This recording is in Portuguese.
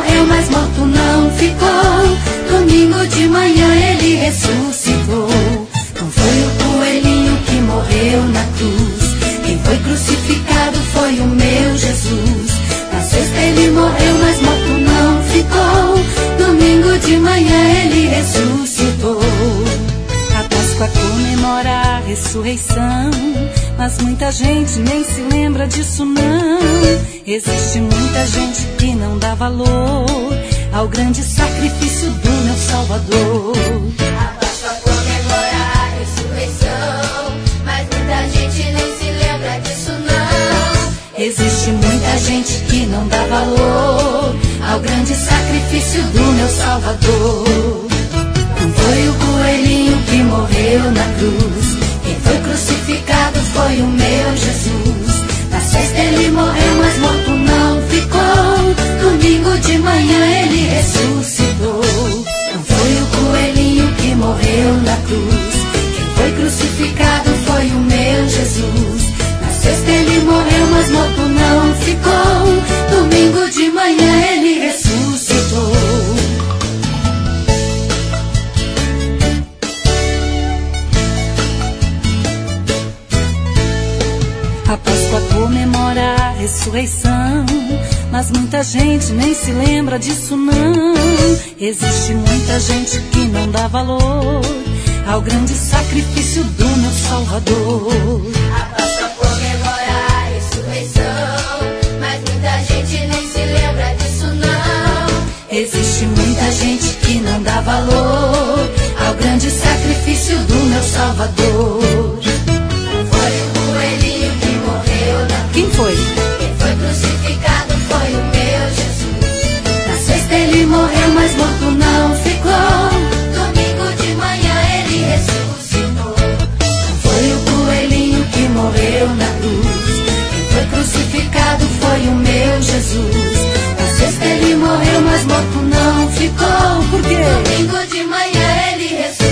morreu, mas morto não ficou. Domingo de manhã ele ressuscitou. Não foi o coelhinho que morreu na cruz. Quem foi crucificado foi o meu Jesus. Na sexta ele morreu, mas morto não ficou. Domingo de manhã ele ressuscitou. A Páscoa comemora a ressurreição, mas muita gente nem se lembra disso não. Existe muita gente que não dá valor ao grande sacrifício do meu Salvador. A Páscoa comemora a ressurreição, mas muita gente nem se lembra disso não. Existe muita gente que não dá valor ao grande sacrifício do meu Salvador. Não foi o coelhinho que morreu na cruz. Quem foi crucificado foi o meu Jesus. Na sexta ele morreu, mas morto não ficou. Domingo de manhã ele ressuscitou. Não foi o coelhinho que morreu na cruz. Quem foi crucificado foi o meu Jesus. Na sexta ele morreu, mas morto não ficou. Domingo de manhã ele ressuscitou. A Páscoa comemora a ressurreição, mas muita gente nem se lembra disso não. Existe muita gente que não dá valor ao grande sacrifício do meu Salvador. A Páscoa comemora a ressurreição, mas muita gente nem se lembra disso não. Existe muita gente que não dá valor ao grande sacrifício do meu Salvador. Foi o coelhinho que morreu na cruz. Quem foi? Quem foi crucificado foi o meu Jesus. Na sexta ele morreu, mas morto não ficou. Domingo de manhã ele ressuscitou. Não foi o coelhinho que morreu na cruz. Quem foi crucificado foi o meu Jesus. Na sexta ele morreu, mas morto não ficou. Por quê? Domingo de manhã ele ressuscitou.